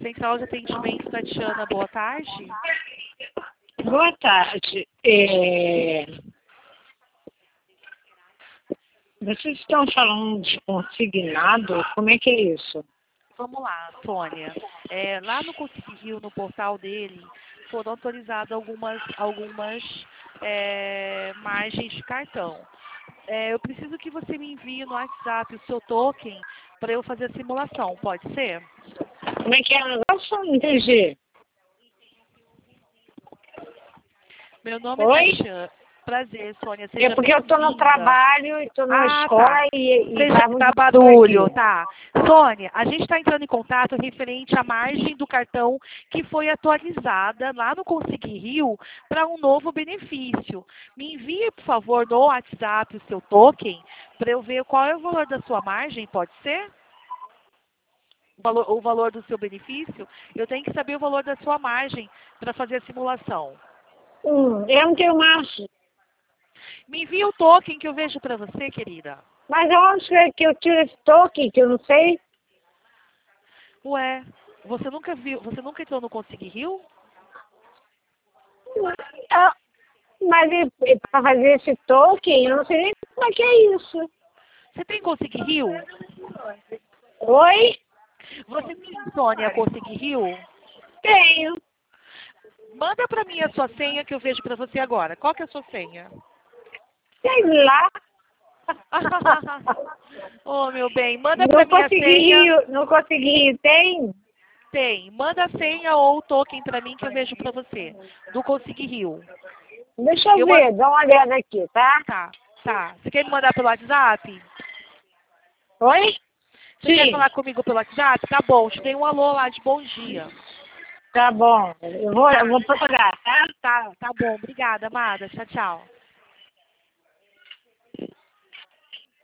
Central de Atendimento, Tatiana, boa tarde. Boa tarde. Vocês estão falando de consignado? Como é que é isso? Vamos lá, Sônia. Lá no Consegui Rio, no portal dele, foram autorizadas algumas margens de cartão. Eu preciso que você me envie no WhatsApp o seu token para eu fazer a simulação, pode ser? Como é que é o negócio? Não entendi. Meu nome Oi? é Tatiana. Prazer, Sônia. Seja É porque eu estou no bem-vinda. trabalho, estou na escola Tá. e Seja tá muito dá barulho, aqui. tá? Sônia, a gente está entrando em contato referente à margem do cartão que foi atualizada lá no Consegui Rio para um novo benefício. Me envie, por favor, no WhatsApp o seu token para eu ver qual é o valor da sua margem, pode ser? O valor do seu benefício? Eu tenho que saber o valor da sua margem para fazer a simulação. Eu não tenho margem. Me envie o token que eu vejo para você, querida. Mas onde é que eu tiro esse toque, que eu não sei? Ué, você nunca entrou no Consegui Rio? Ah, mas para fazer esse token, eu não sei nem como é que é isso. Você tem Consegui Rio? Oi? Você tem, Sônia, Consegui Rio? Tenho. Manda para mim a sua senha que eu vejo para você agora. Qual que é a sua senha? Sei lá. Oh, meu bem, manda para mim a senha. Não consegui, tem? Tem. Manda a senha ou o token para mim que eu vejo para você. Do Consegui Rio. Deixa eu ver, dá uma olhada aqui, tá? Tá. Você quer me mandar pelo WhatsApp? Oi? Você quer Sim. falar comigo pelo WhatsApp? Tá bom, te dei um alô lá de bom dia. Tá bom, eu vou procurar, tá? Tá bom. Obrigada, amada. Tchau, tchau.